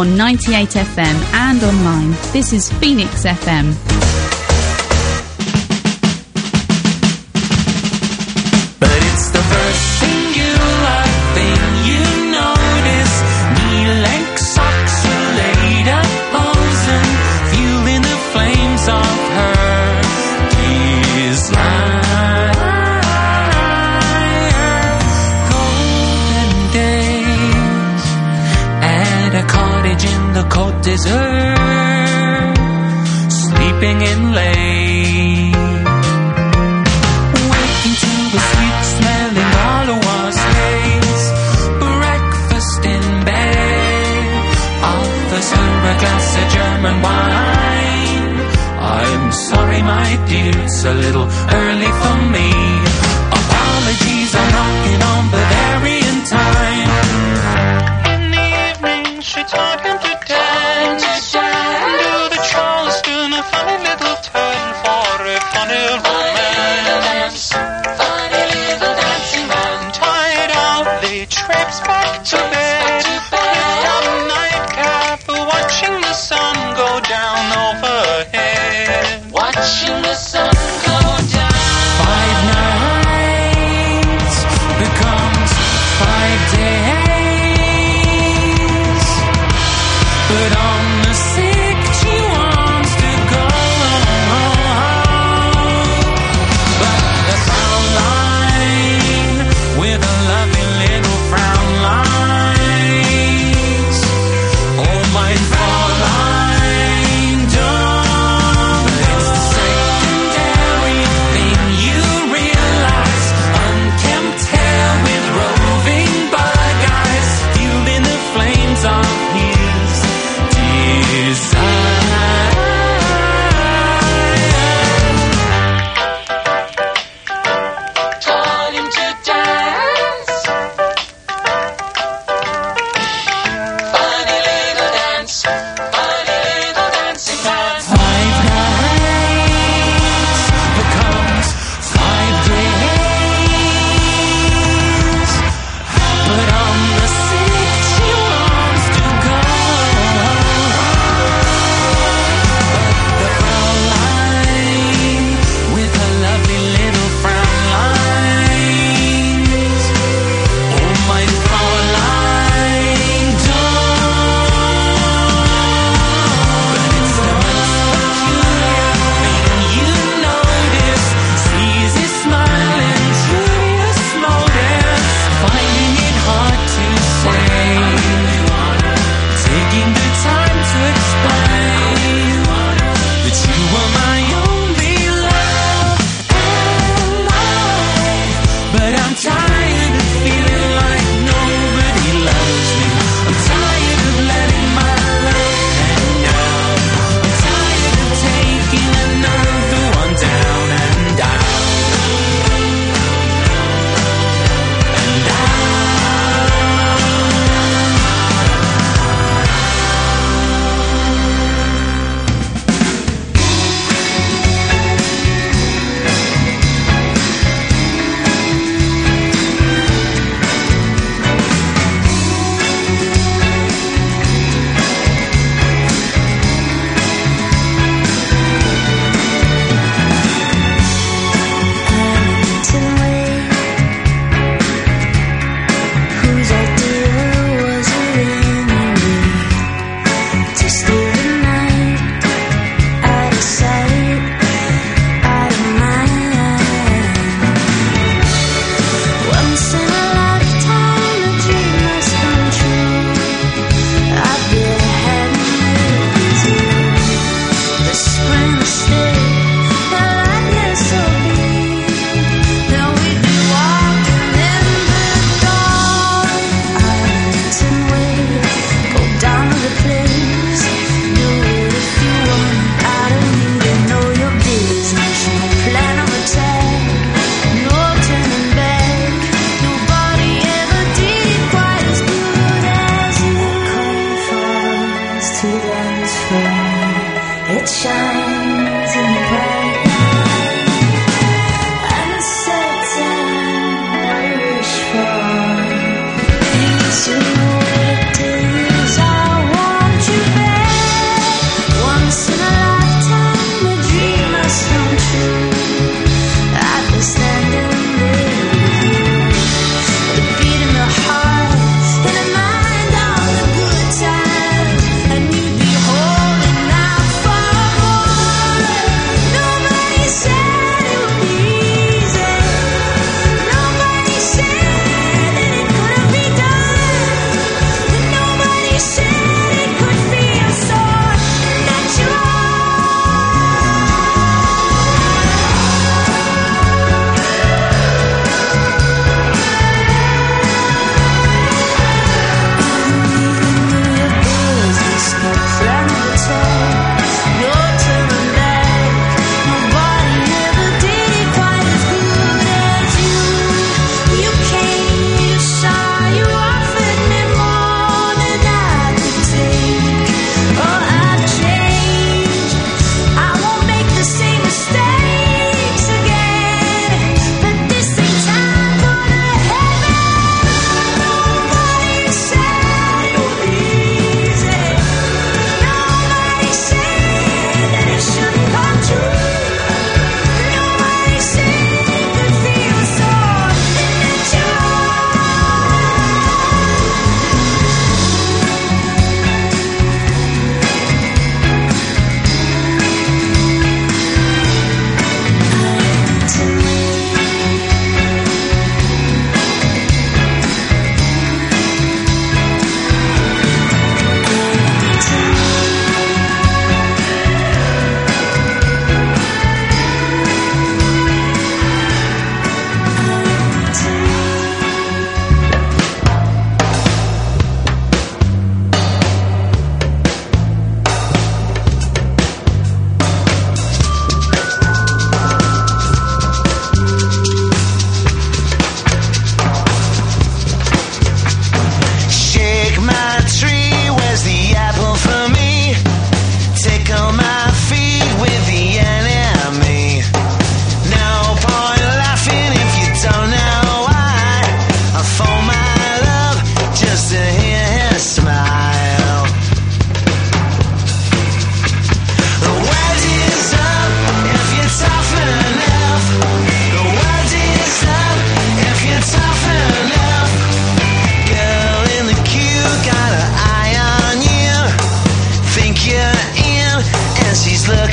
on 98 FM and online. This is Phoenix FM. But it's the first thing you love, thing you notice. Knee-length socks, later posing, fueling the flames of her desire. Golden days at a cottage in the Côte d'Azur, sleeping in late, waking to a sweet-smelling Gauloise, breakfast in bed, offers her a glass of German wine. I'm sorry, my dear, it's a little early for me. Apologies, I'm rocking on Bavarian time. In the evening, she taught him to dance, do the Charleston, a funny little tune for a funny romance. Funny little dancing man, tired out, they traipse back to bed, put on a nightcap, watching the sun go down overhead. Watching the sun go down. 5 nights becomes 5 days, but on the 6th she wants to go. But the frown line with a lovely little frown lines. Oh my Fräulein, don't. It's the secondary thing you realize. Unkempt hair with roving bug eyes, fueling the flames of his desire. Taught him to dance. Funny little dance, funny little dancing man. 5 nights becomes 5 days, but on the 6th she wants to go. But the Fräulein with her lovely little frown lines. Oh my Fräulein, don't. But it's the most peculiar thing you notice. Sees his smile and curious motives, finding it hard to say, taking the time to explain that you were my only love and life. But I'm tired of feeling like nobody loves me. I'm tired of letting my love hang out. I'm tired of taking another one down and out and out. Whose idea was it anyway? To steal the night out of sight, out of mind. Once in a lifetime, a dream must come true. I've been heading with you. The spring will stay, the lightness will be. Then we'd be walking in the dawn. Islands and waves, go down to the place. Do it if you want. I don't need to know your business. No plan of attack, no turning back. Nobody ever did it quite as good as you. Cold falls to dance for. It shines in the bright light. And the certain what I wish for is to know what it is I want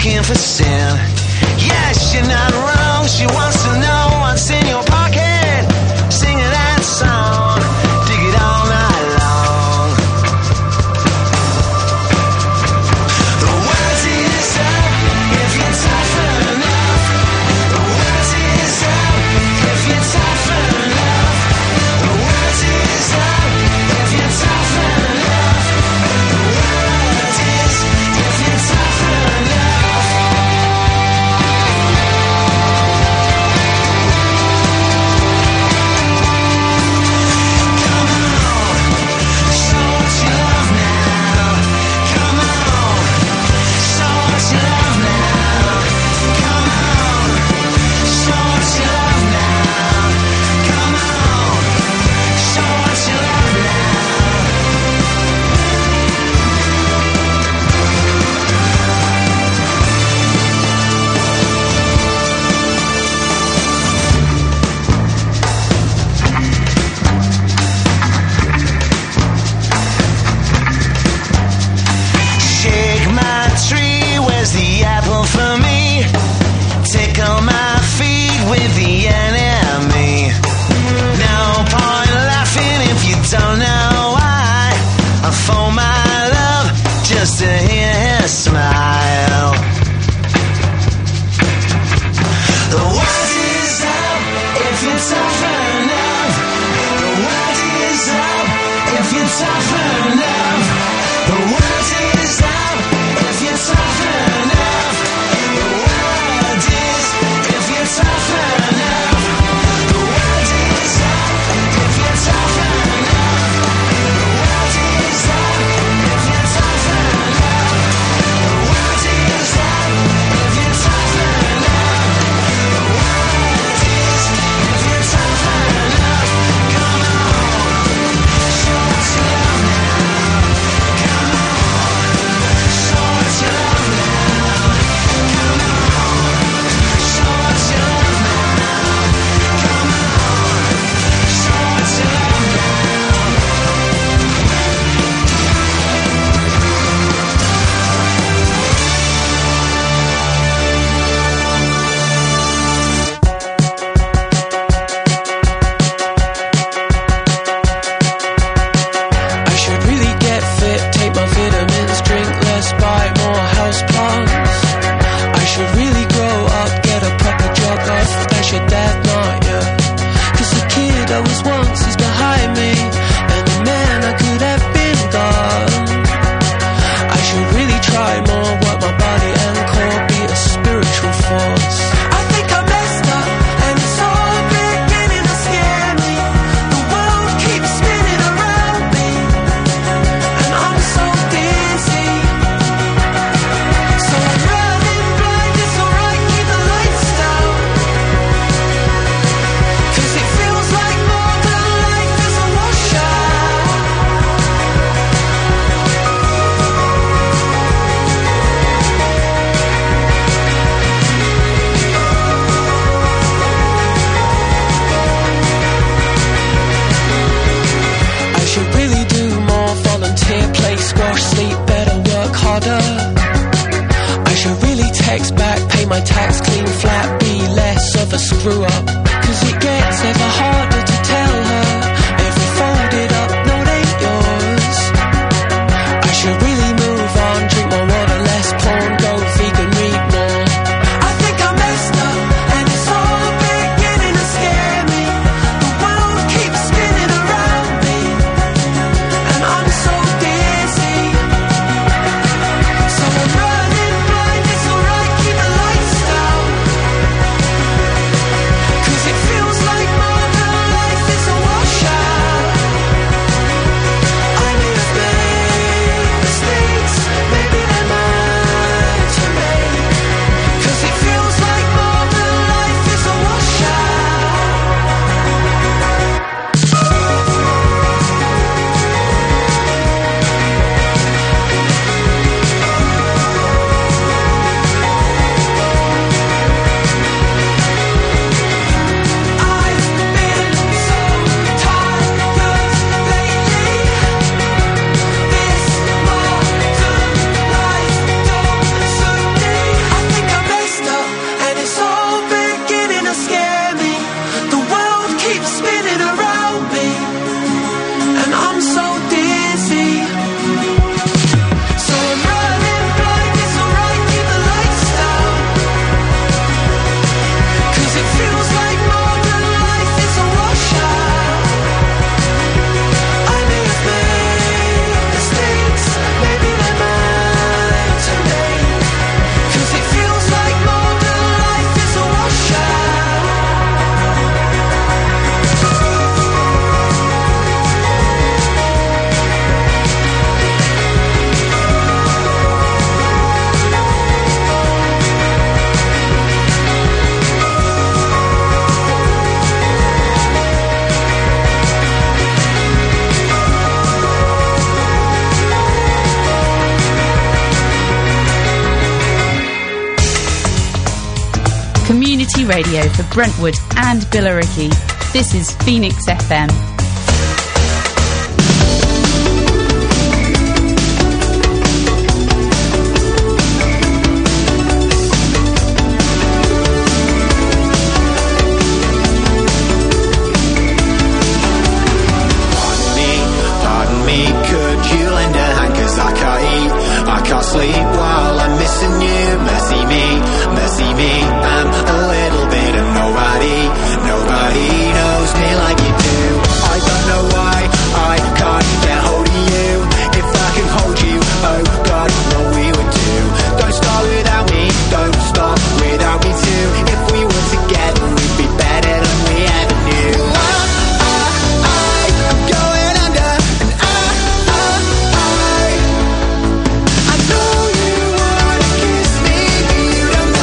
looking for sin. Yes, you're not wrong. She wants to know what's in your pocket. Singing that song, dig it all night long. The world is up if you're tough enough. The world is up if you're tough enough. The world is up if you're tough enough. The world is if you're tough enough. Come on, show what you love now. Come on, show what you love now. Come on, show what you love now. Come on, show what you love now. Shake my tree, where's the apple for me? Tickle my feet with the enemy. No point laughing if you don't know why. I phone my love just to hear her smile. The world is up if you're tough enough. The world is up if you're tough enough. The world is up if you're tough enough. The world is if you're tough enough. The world is up if you're tough enough. The world is up if you're tough enough. The world is up if you're tough enough. The world is if you're tough enough. Come on, show what you love now. Come on, show what you love now. Come on, show what you love now. Come on, show what you love I should really get fit, take my vitamins, drink less, buy more house plants. I should really grow up, get a proper job, off, dash your dad, not ya. 'Cause the kid I was once is behind me, and the man I could have been gone. I should really try more, work my body and core, be a spiritual force. I think I messed up, and it's all beginning to scare me. The world keeps spinning around me, and I'm so dizzy. So I'm running blind, it's alright, keep the lights down. 'Cause it feels like more than life is a washout. I should really do more, volunteer, play squash, sleep better, work harder. I should really text back, pay my tax, clean flat, be less of a screw up. 'Cause it gets ever harder to tell her every folded up note ain't yours. I should really move on, drink more water, less porn, go vegan, read more. I think I messed up, and it's all beginning to scare me. The world keeps spinning around me, and I'm so dizzy. So I'm running blind, it's alright, keep the lights down. 'Cause community radio for Brentwood and Billericay. This is Phoenix FM. I can't sleep while I'm missing you. Mercy me, I'm a little bit of nobody. Nobody knows me like you do. I don't know why I can't get hold of you. If I can hold you, oh God, what we would do. Don't start without me, don't stop without me too. If we were together, we'd be better than we ever knew. I'm going under, and I know you wanna kiss me, but you don't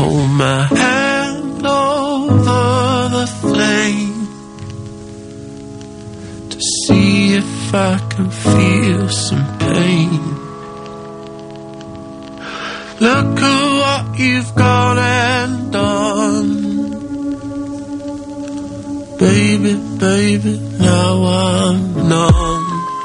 hold my hand over the flame to see if I can feel some pain. Look at what you've gone and done. Baby, baby, now I'm numb.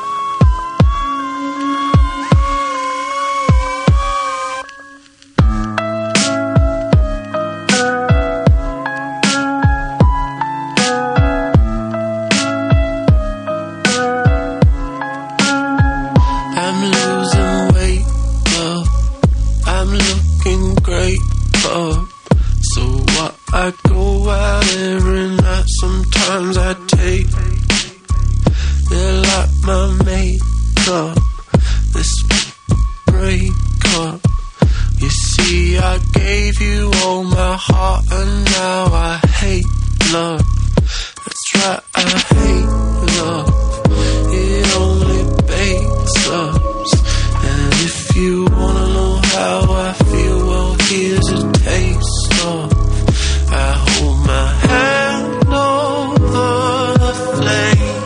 I'm losing weight, but I'm looking great, but so what? I go out every night, sometimes I take. They're like my makeup, this breakup. You see, I gave you all my heart and now I hate love. That's right, I hate love. It only bakes us. And if you wanna know how I feel, well, here's a taste of. I hold my hand over the flame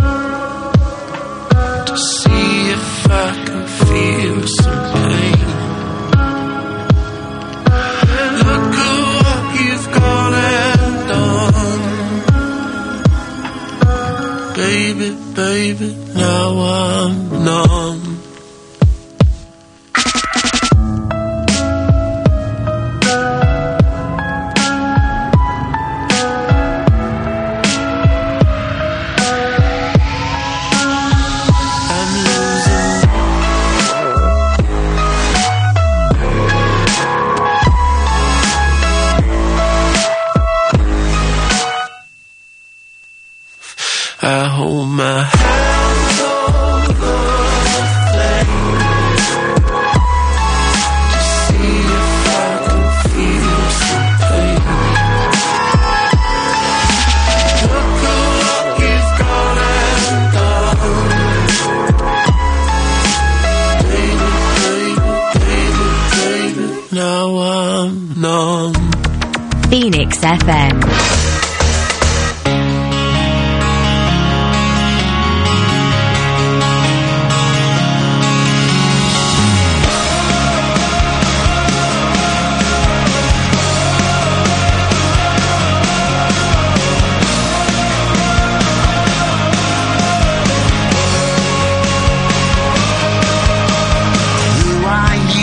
to see if I can feel some pain. Look at what you've gone and done. Baby, baby, now I'm numb. I hold my hand over the flame to see if I can feel some pain. Look at what you've gone and done. Baby, baby, baby, now I'm numb. Phoenix FM.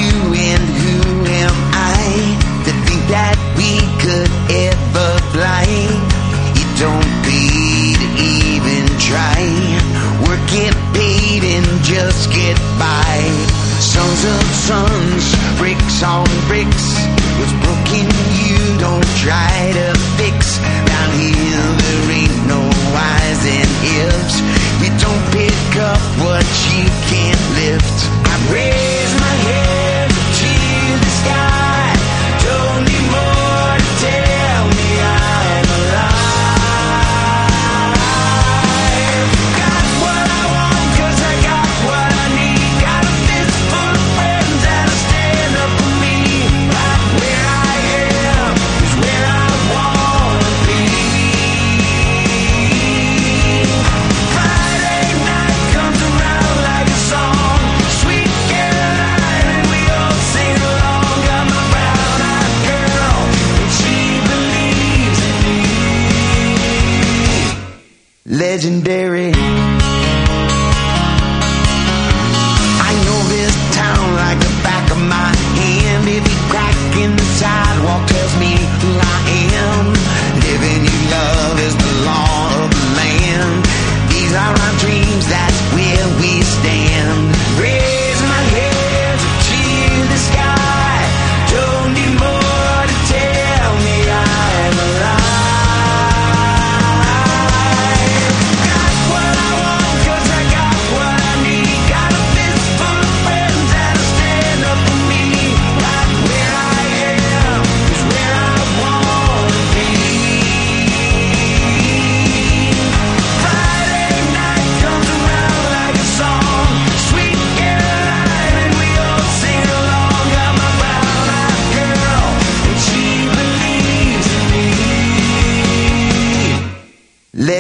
That we could ever fly.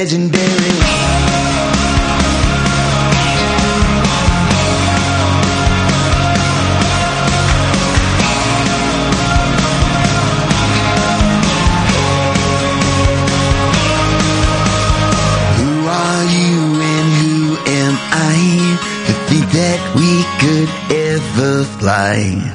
legendary. Who are you and who am I to think that we could ever fly?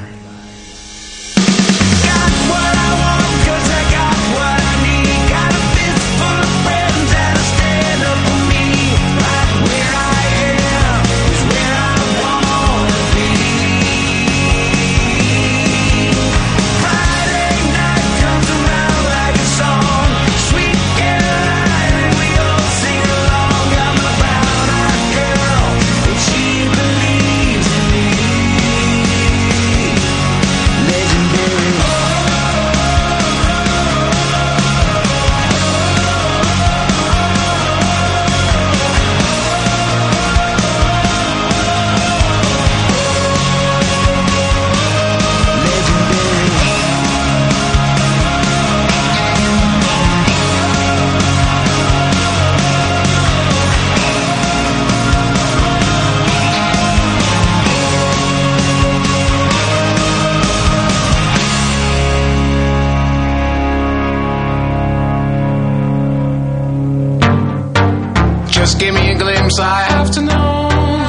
Just give me a glimpse, I have to know.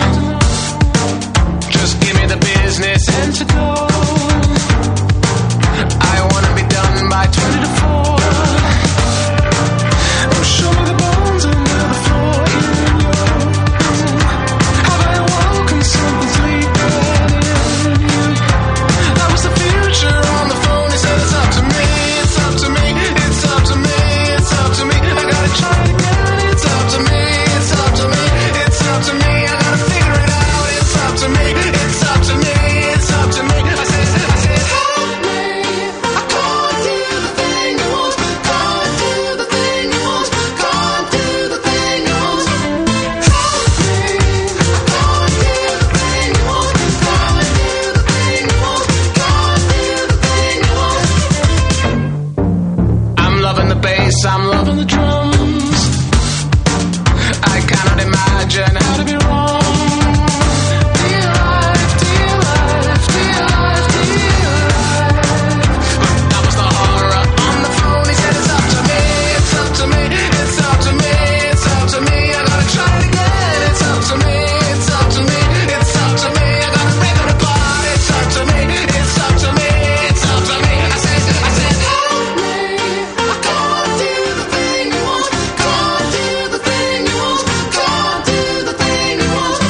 Just give me the business and to go. I wanna be done by 20 to 4. Oh, show me the bones under the floor in your room. Have I awoken something sleeping in you? That was the future on the phone. He said it's up to me, it's up to me, it's up to me, it's up to me. I gotta try it again, it's up to me. It's up to me, I gotta figure it out. It's up to me, it's up to me, it's up to me. I said, help me. I can't do the thing you want. Can't do the thing you want. Can't do the thing you want. Help me. I can't do the thing you want. Can't do the thing you want. Can't do the thing you want. I'm loving the bass, I'm loving the drums. I cannot imagine how to be wrong. Dear life, dear life, dear life, dear life. That was the horror on the phone. He said it's up to me, it's up to me, it's up to me, it's up to me. I gotta try it again. It's up to me, it's up to me, it's up to me. I gotta break it apart. It's up to me, it's up to me, it's up to me. I said, help me. I can't do the thing you want. Can't do the thing you want. Can't do the thing you want.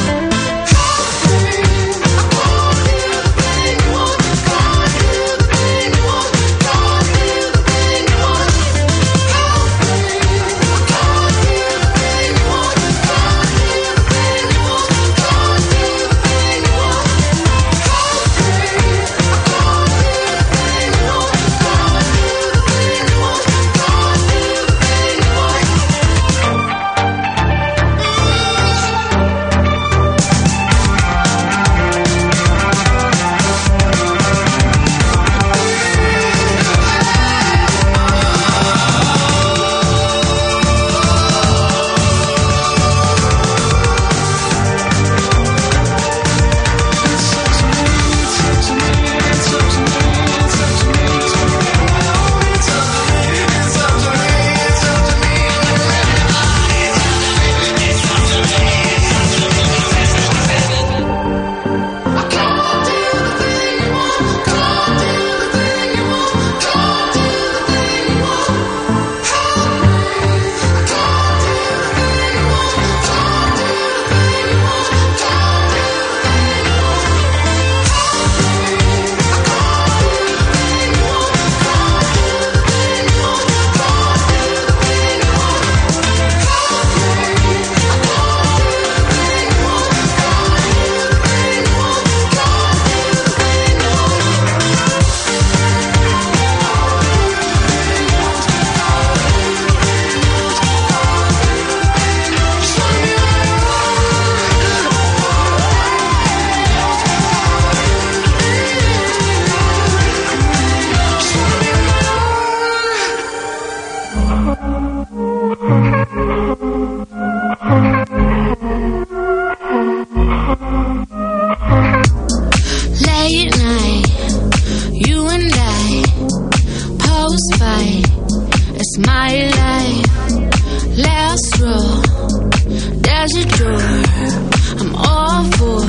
This fight is my life. Last row, there's a door. I'm all for.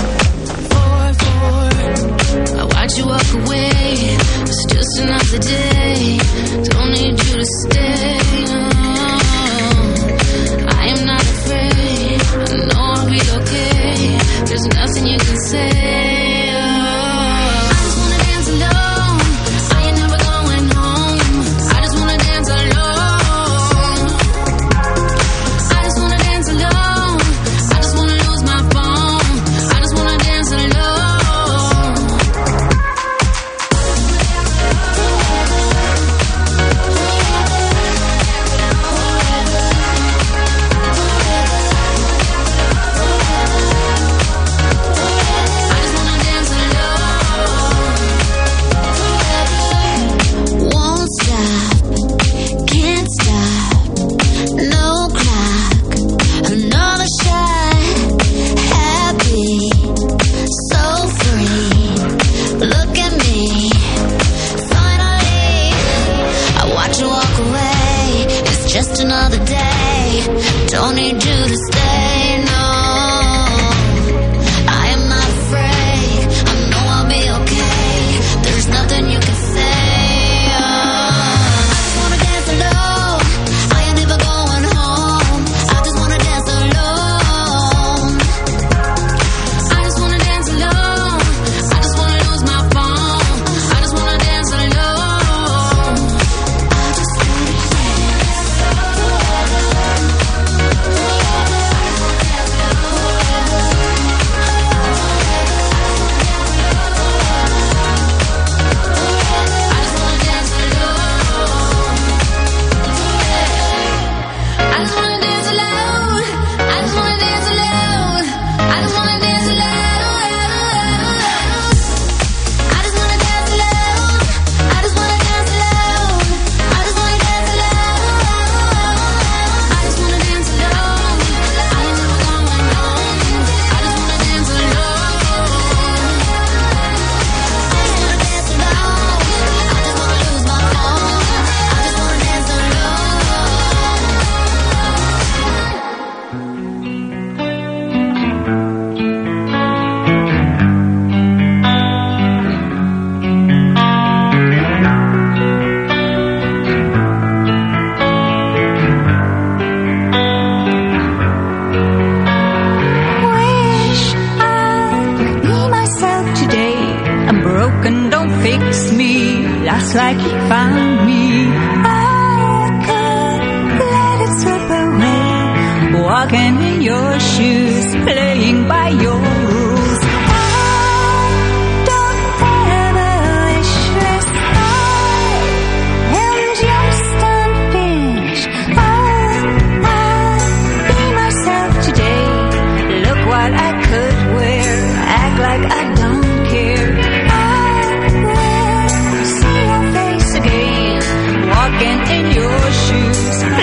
I watch you walk away. It's just another day. Don't need you to stay. I am not afraid. I know I'll be okay. There's nothing you can say.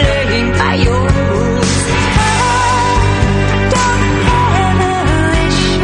Don't ever wish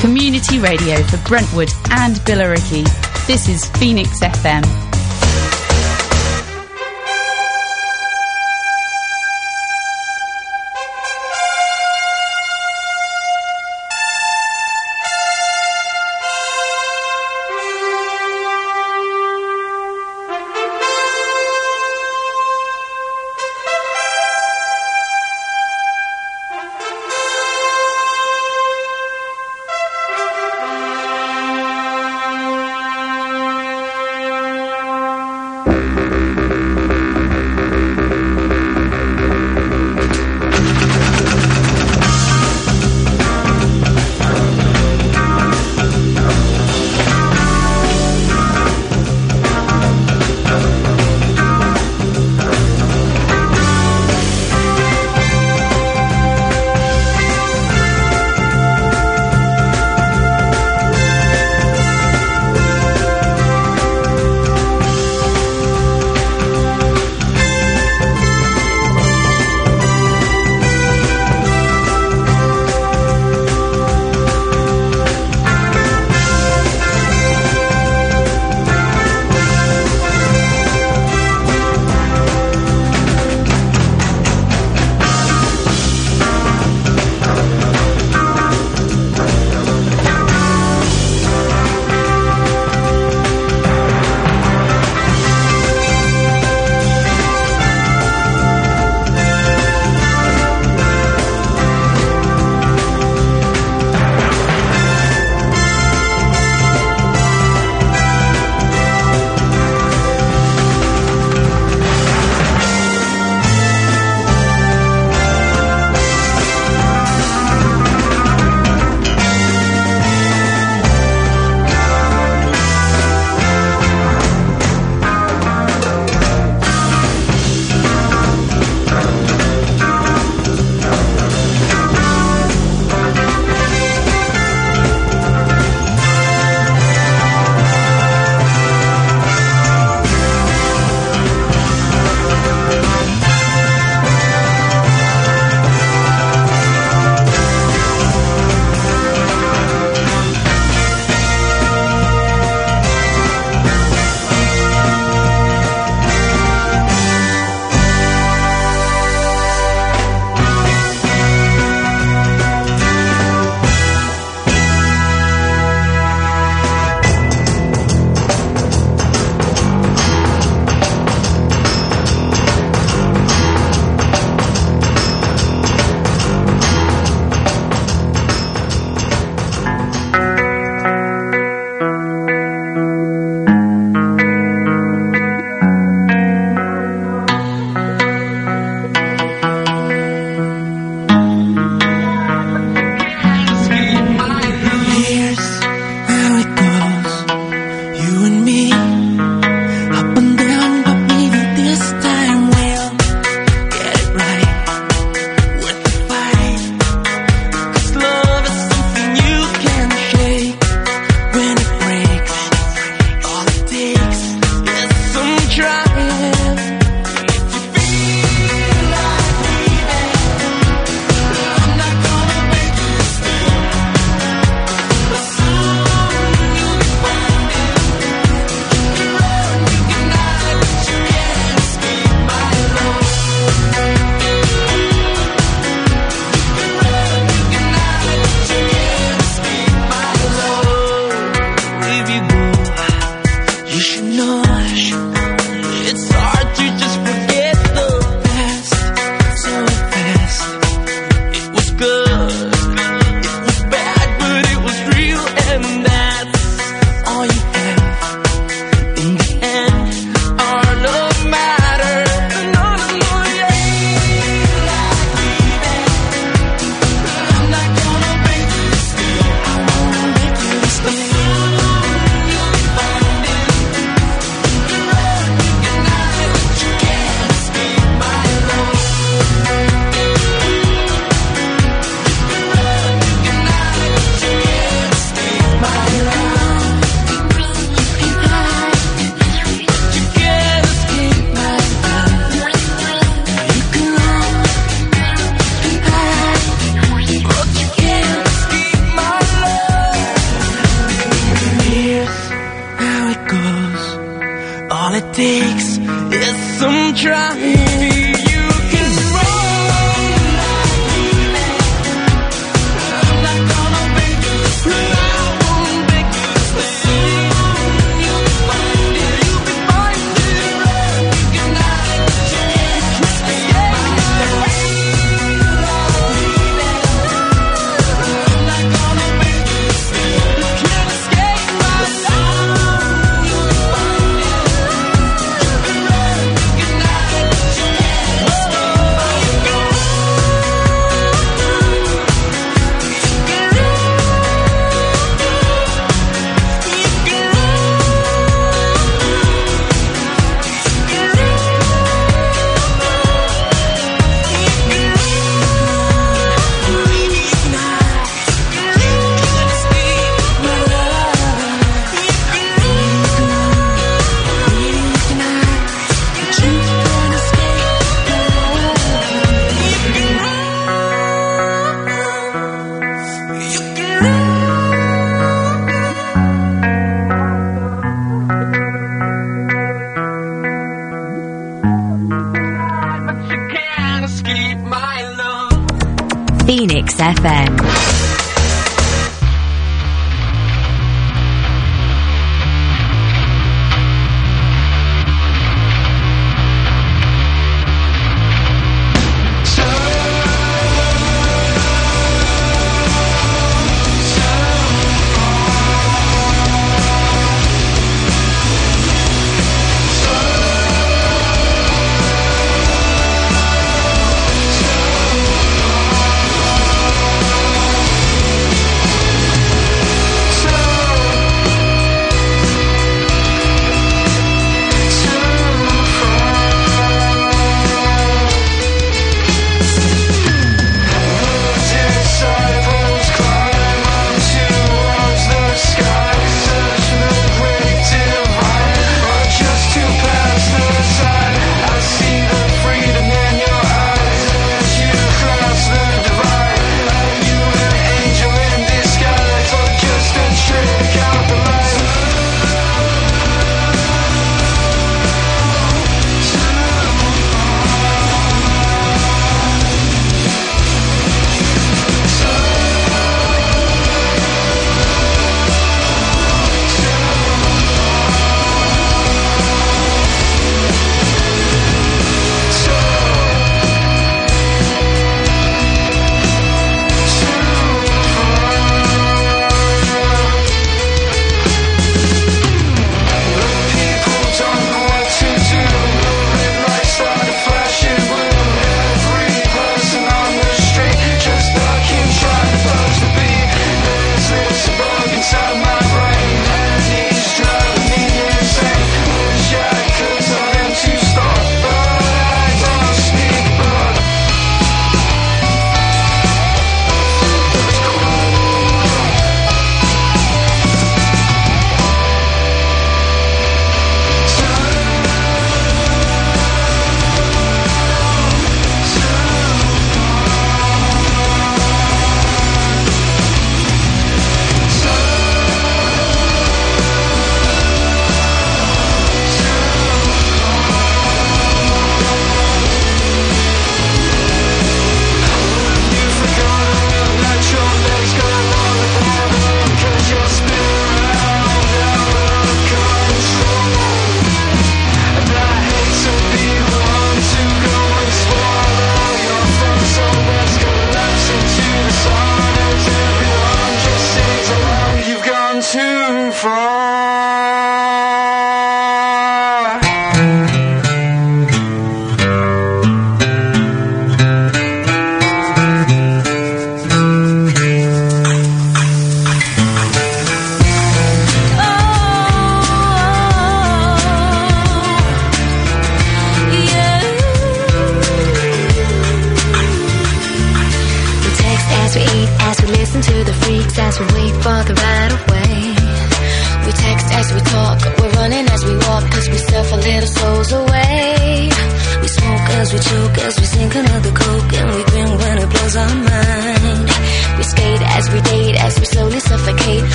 Community radio for Brentwood and Billericay. This is Phoenix FM. Phoenix FM.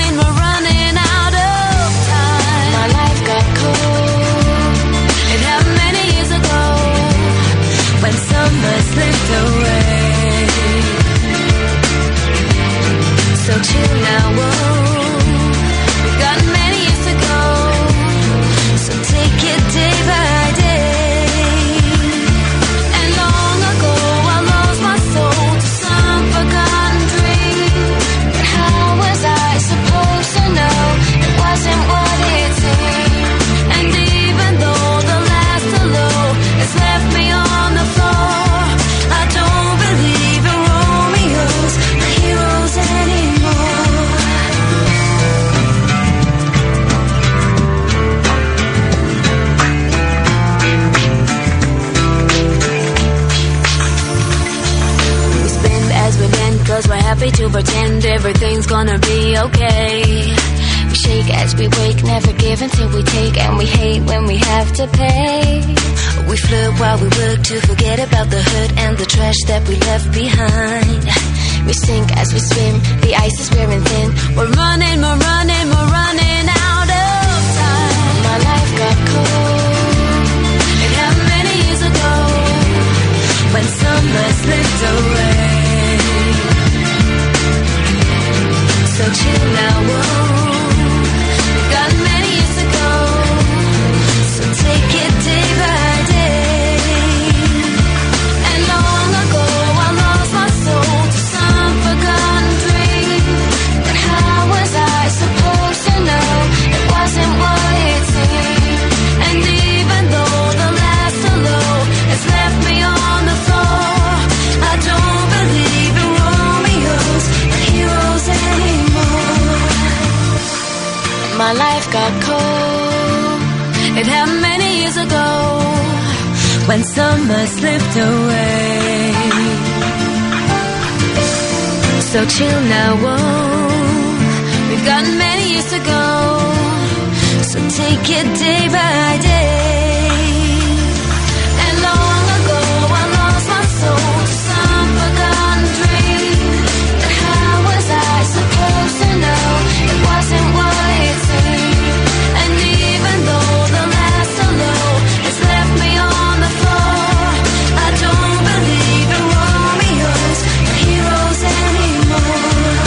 out of time. My life got cold. It had 'cause we're happy to pretend everything's gonna be okay. We shake as we wake, never give until we take, and we hate when we have to pay. We flirt while we work to forget about the hurt and the trash that we left behind. We sink as we swim, the ice is wearing thin. We're running out of time. My life got cold. It happened many years ago when summer slipped away. So chill now, whoa. We've got many years to go. So take it day by day. And long ago I lost my soul to some forgotten dream. But how was I supposed to know it wasn't what it seemed? And even though the last hello has left me on the floor, I don't believe in Romeos and heroes anymore. My life got cold. It happened many years ago when summer slipped away. So chill now, whoa. We've got many years to go. So take it day by day. And long ago I lost my soul to some forgotten dream. But how was I supposed to know it wasn't what it seemed? And even though the last hello has left me on the floor, I don't believe in Romeos and heroes anymore.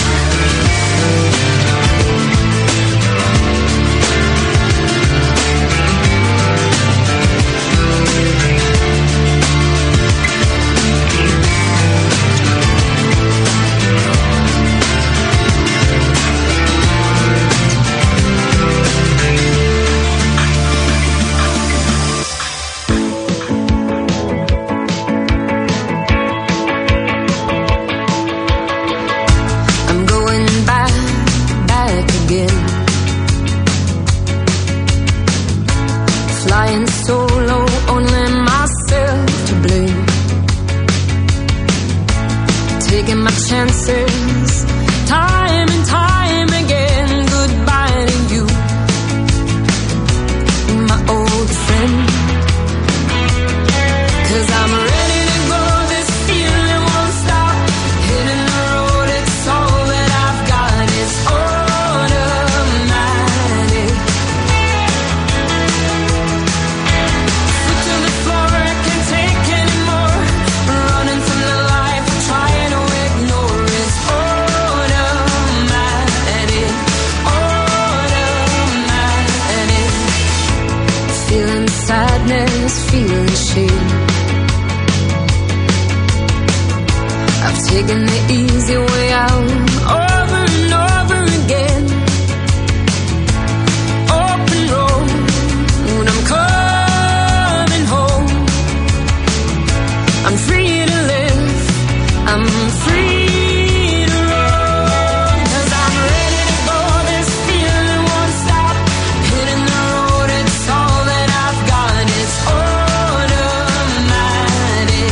I'm going back again. Flying solo, only myself to blame. Taking my chances, time and time again. Goodbye to you, my old friend. 'Cause I'm ready to go, this feeling won't stop. Hitting the road, it's all that I've got. It's automatic. Foot to the floor, I can't take anymore. Running from the life, trying to ignore. It's automatic, automatic. Feeling sadness, feeling shame. I've taken the easy way out over and over again. Open road, when I'm coming home. I'm free to live, I'm free to roam. 'Cause I'm ready to go, this feeling won't stop. Hitting the road, it's all that I've got. It's automatic.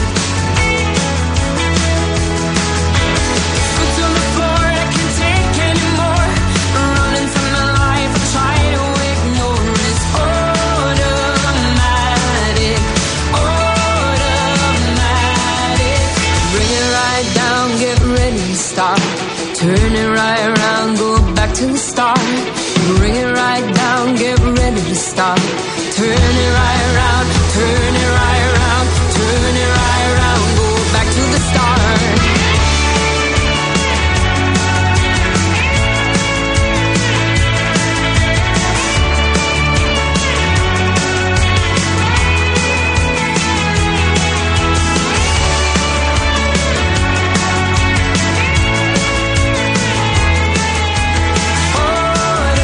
Foot to the floor, I can't take anymore. Running from the life, I try to ignore. It's automatic, automatic. Bring it right down, get ready to start. Turn it right around, go back to the start. Bring it right down, get ready to start. Turn it right around, turn it right around, turn it right around, go back to the start.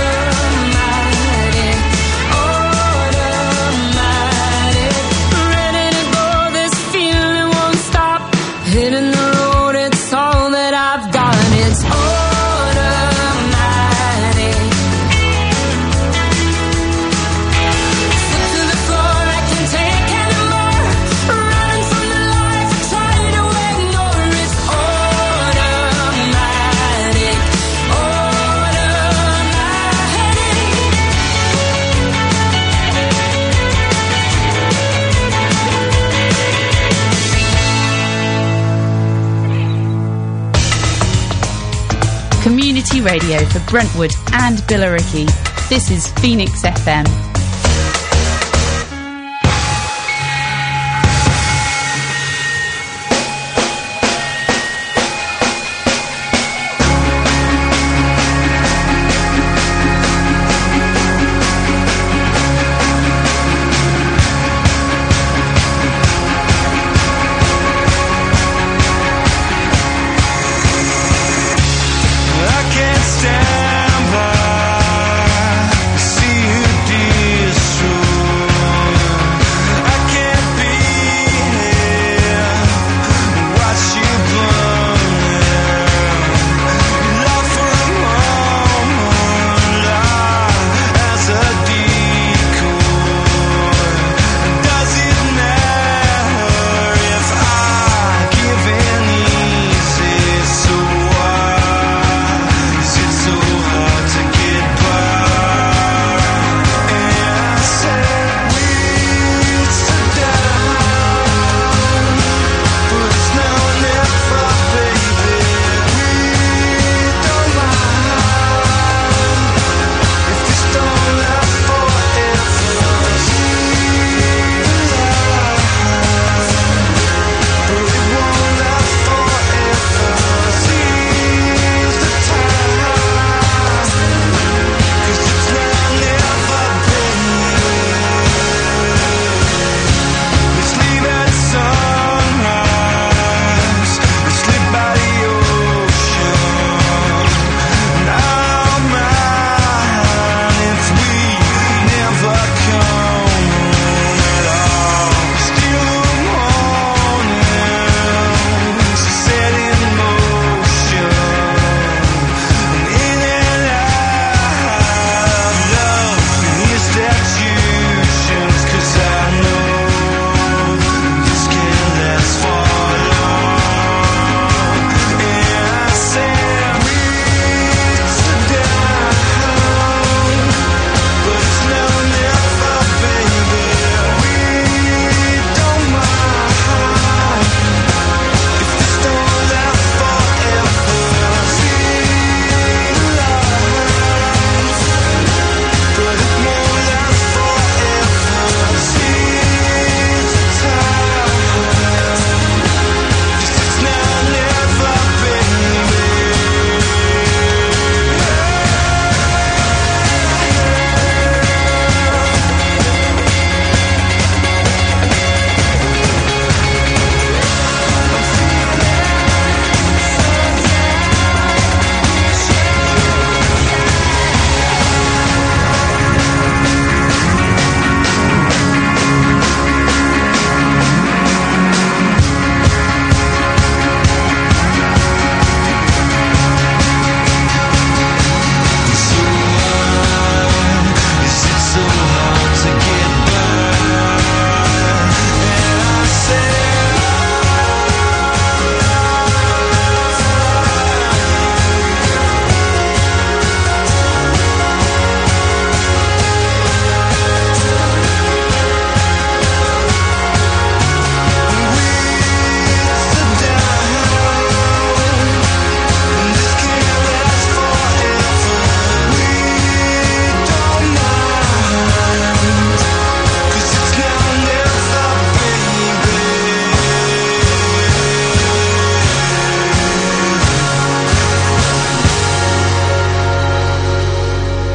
Automatic, automatic. Community radio for Brentwood and Billericay. This is Phoenix FM.